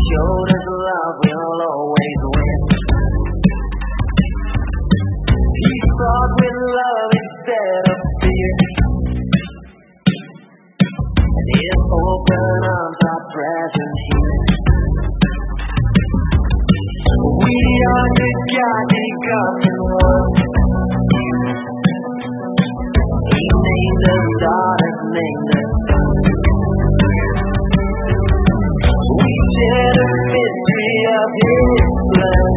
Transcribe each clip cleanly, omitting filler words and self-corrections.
showed us love will always win. He fought with love instead of fear, and His open arms are present here. We are the God He comes in one. He named the stars, named the sun. We share the mystery of His blood,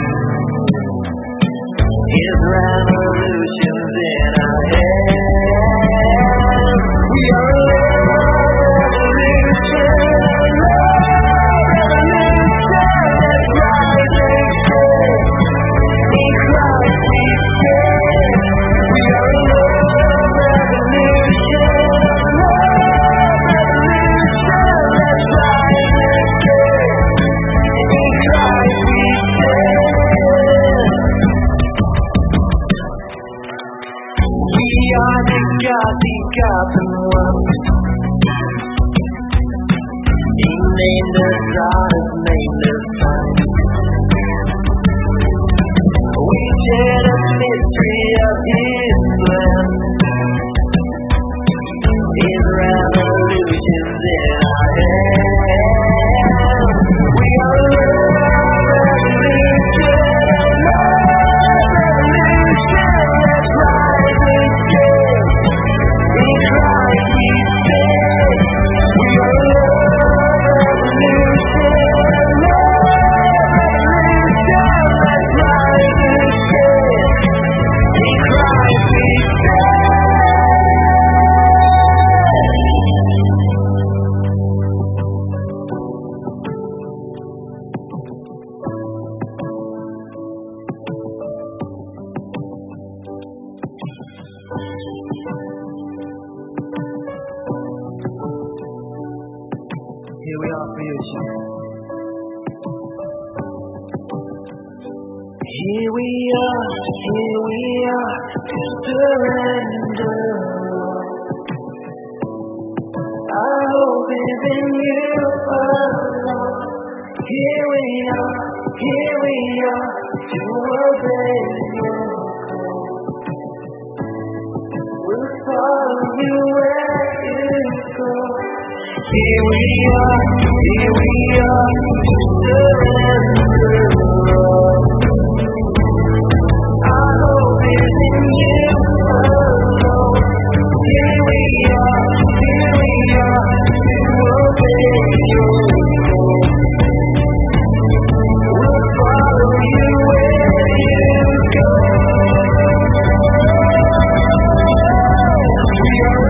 His revolutions in our hands. We are a revolution, that's rising strong. In Christ we stand. We are a revolution, that's rising strong. In Christ we stand. We are the God He got in one. He named the stars, named the sun. We share the mystery of His plan, His revolutions in our hands. We are a revolution, that's rising strong. In Christ we stand. We are a revolution, that's rising strong. In Christ we Here we are for you, Jesus. Here we are to surrender. Our hope is in you alone. Here we are to obey your call. We'll follow you where you go. Here we are to surrender. Our hope is in you alone. Here we are to obey your call. We'll follow you where you go. We are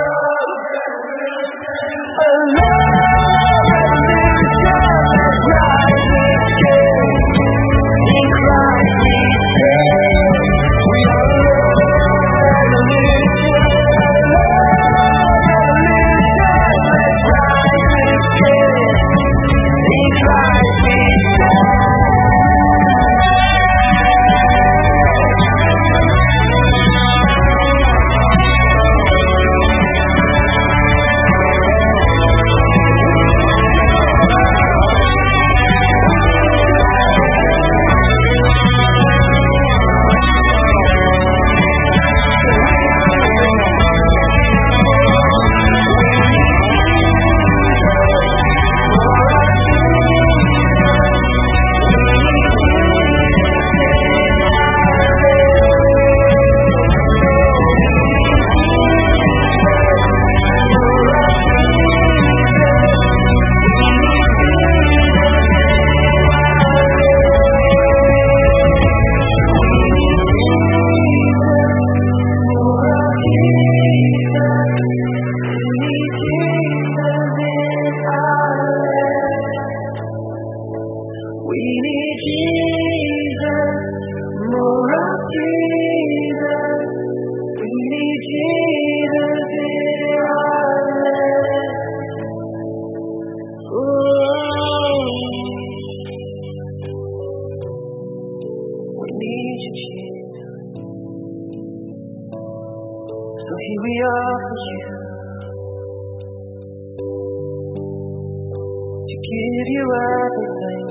Here we are for you, to give you you everything.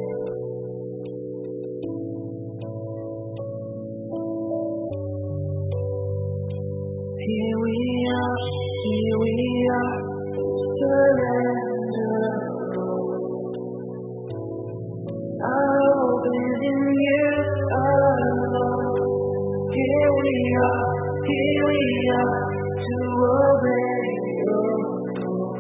Here we are, surrender. I'll open in you alone. Here we are to obey your call.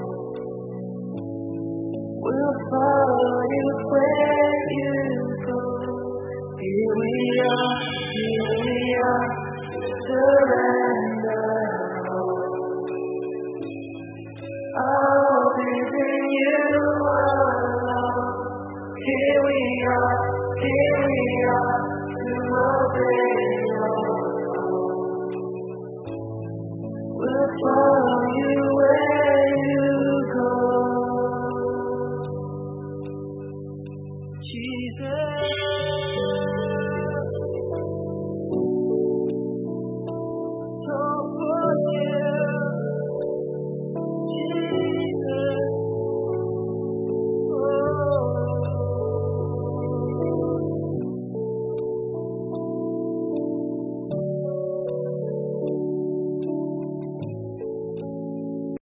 We'll follow you where you go. Here we are, surrender. I'll be in you alone. Here we are.